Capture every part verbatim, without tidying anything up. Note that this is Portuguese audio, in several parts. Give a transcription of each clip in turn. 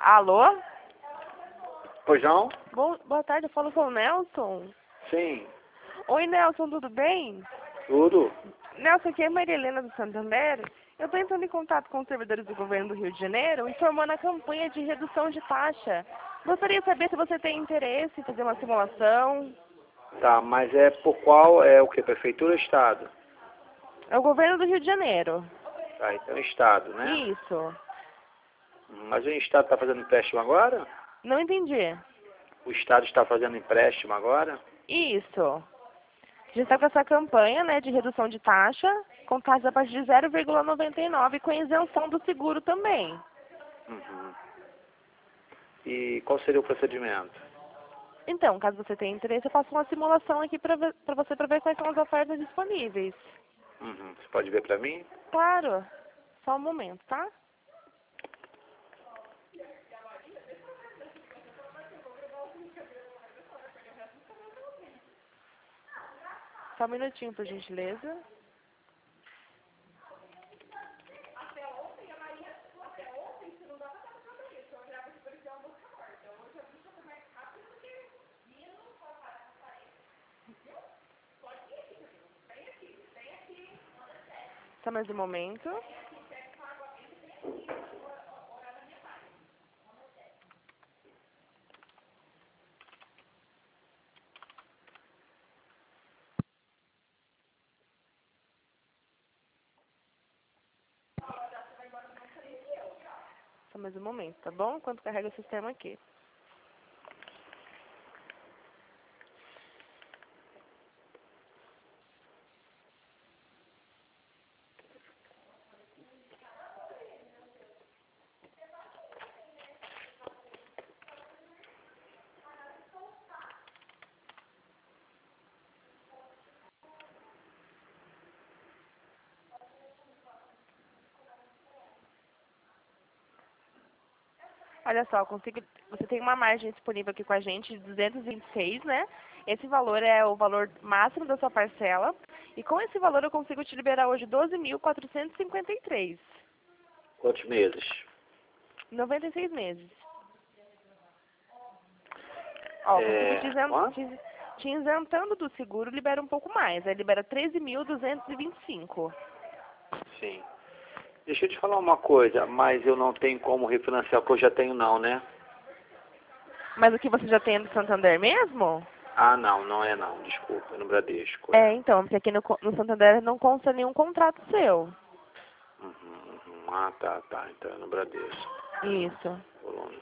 Alô? Pois não? Bom, boa tarde, eu falo com o Nelson. Sim. Oi, Nelson, tudo bem? Tudo? Nelson, aqui é Maria Helena do Santander. Eu estou entrando em contato com os servidores do governo do Rio de Janeiro, informando a campanha de redução de taxa. Gostaria de saber se você tem interesse em fazer uma simulação. Tá, mas é por qual? É o que? Prefeitura ou Estado? É o governo do Rio de Janeiro. Tá, então é Estado, né? Isso. Mas o Estado está fazendo empréstimo agora? Não entendi. O Estado está fazendo empréstimo agora? Isso. A gente está com essa campanha, né, de redução de taxa, com taxa a partir de zero vírgula noventa e nove, com isenção do seguro também. Uhum. E qual seria o procedimento? Então, caso você tenha interesse, eu faço uma simulação aqui para você para ver quais são as ofertas disponíveis. Uhum. Você pode ver para mim? Claro. Só um momento, tá? Só um minutinho, por gentileza. Só mais um momento. Só mais um momento, tá bom? Enquanto carrega o sistema aqui. Olha só, eu consigo, você tem uma margem disponível aqui com a gente de duzentos e vinte e seis, né? Esse valor é o valor máximo da sua parcela. E com esse valor eu consigo te liberar hoje doze mil quatrocentos e cinquenta e três. Quantos meses? noventa e seis meses. Ó, consigo É... te, isen- Quanto? te, te isentando do seguro, libera um pouco mais. Aí libera treze mil duzentos e vinte e cinco. Sim. Deixa eu te falar uma coisa, mas eu não tenho como refinanciar o que eu já tenho não, né? Mas o que você já tem é do Santander mesmo? Ah, não, não é não, desculpa, é no Bradesco. É, então, porque aqui no, co- no Santander não consta nenhum contrato seu. Uhum, uhum. Ah, tá, tá, então é no Bradesco. Isso. Colônia.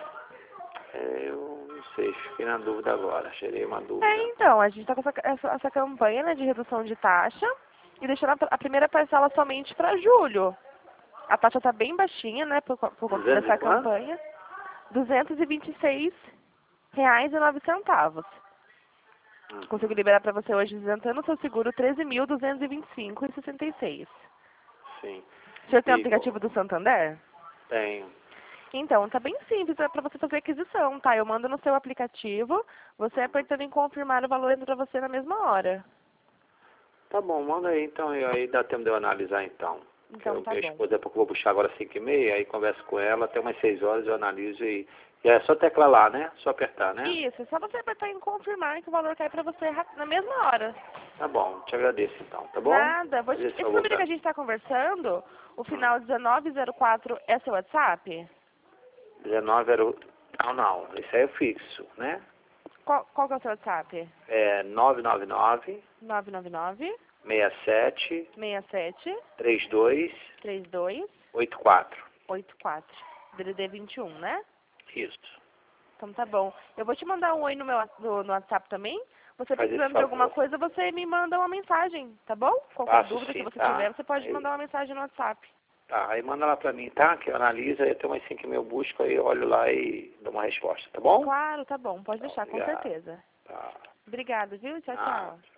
É, eu não sei, fiquei na dúvida agora, gerei uma dúvida. É, então, a gente está com essa, essa, essa campanha, né, de redução de taxa e deixando a, a primeira parcela somente para julho. A taxa está bem baixinha, né, por, co- por conta duzentos e dessa quanto? campanha. duzentos e vinte e seis reais e nove centavos. Uhum. Consigo liberar para você hoje, isentando o seu seguro, treze mil duzentos e vinte e cinco reais e sessenta e seis. Sim. O senhor tem o E, aplicativo do Santander? tenho. Então, tá bem simples, é para você fazer aquisição, tá? Eu mando no seu aplicativo, você apertando em confirmar o valor entra para você na mesma hora. Tá bom, manda aí então, e aí dá tempo de eu analisar então. Que Então eu, tá minha bom. esposa, porque eu vou buscar agora às cinco e meia, aí converso com ela, até umas seis horas eu analiso e, e é só teclar lá, né? Só apertar, né? Isso, é só você apertar em confirmar que o valor cai para você ra- na mesma hora. Tá bom, te agradeço então, tá bom? Nada, vou te... Fazer esse esse favor número que pra a mim. gente está conversando, o Hum. final dezenove zero quatro é seu WhatsApp? dezenove era o... Não, não, esse aí é fixo, né? Qual, qual que é o seu WhatsApp? É nove nove nove, nove nove nove, seis sete, seis sete, três dois, três dois, oito quatro. oito quatro. D D D vinte e um, né? Isso. Então tá bom. Eu vou te mandar um oi no meu wa- no, no WhatsApp também. Você Faz esse precisando de alguma favor. coisa, você me manda uma mensagem, tá bom? Qualquer Faço dúvida que sim, você tá? tiver, você pode Aí, mandar uma mensagem no WhatsApp. tá, aí manda lá pra mim, tá? Que eu analiso, aí até umas cinco e meia eu busco, aí eu olho lá e dou uma resposta, tá bom? Claro, tá bom. Pode Tá, deixar, com obrigado. certeza. Tá. Obrigada, viu? Tchau, Ah, tchau.